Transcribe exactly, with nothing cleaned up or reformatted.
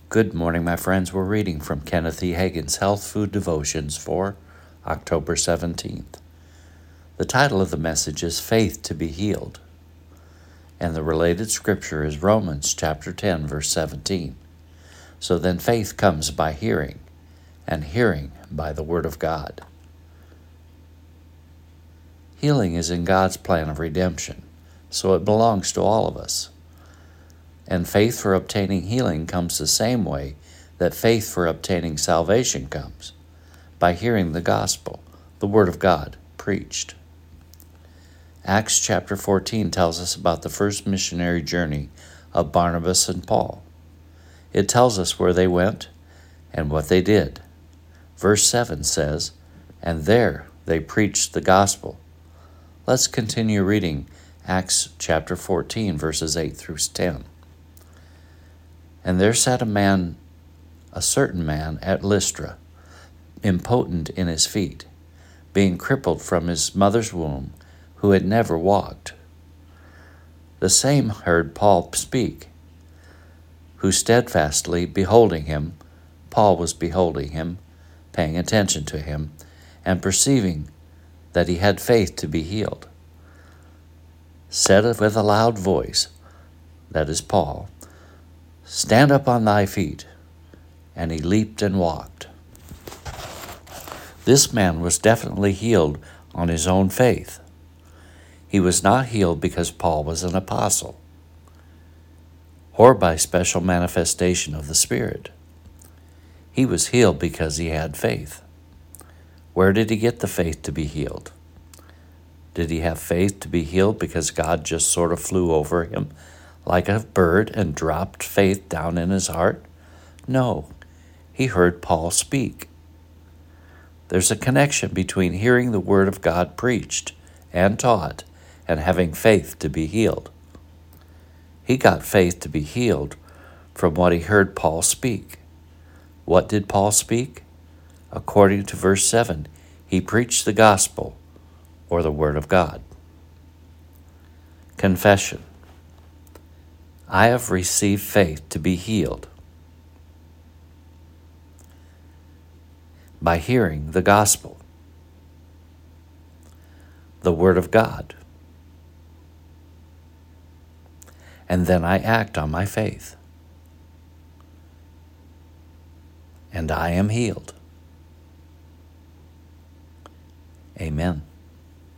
Good morning, my friends. We're reading from Kenneth E. Hagin's Health Food Devotions for October seventeenth. The title of the message is Faith to be Healed, and the related scripture is Romans chapter ten, verse seventeen. So then faith comes by hearing, and hearing by the Word of God. Healing is in God's plan of redemption, so it belongs to all of us. And faith for obtaining healing comes the same way that faith for obtaining salvation comes, by hearing the gospel, the Word of God, preached. Acts chapter fourteen tells us about the first missionary journey of Barnabas and Paul. It tells us where they went and what they did. Verse seven says, "And there they preached the gospel." Let's continue reading Acts chapter fourteen, verses eight through ten. And there sat a man, a certain man at Lystra, impotent in his feet, being crippled from his mother's womb, who had never walked. The same heard Paul speak, who steadfastly beholding him, Paul was beholding him, paying attention to him, and perceiving that he had faith to be healed, said with a loud voice, that is Paul, "Stand up on thy feet." And he leaped and walked. This man was definitely healed on his own faith. He was not healed because Paul was an apostle, or by special manifestation of the Spirit. He was healed because he had faith. Where did he get the faith to be healed? Did he have faith to be healed because God just sort of flew over him like a bird and dropped faith down in his heart? No, he heard Paul speak. There's a connection between hearing the Word of God preached and taught and having faith to be healed. He got faith to be healed from what he heard Paul speak. What did Paul speak? According to verse seven, he preached the gospel, or the Word of God. Confession. I have received faith to be healed by hearing the gospel, the Word of God, and then I act on my faith, and I am healed. Amen.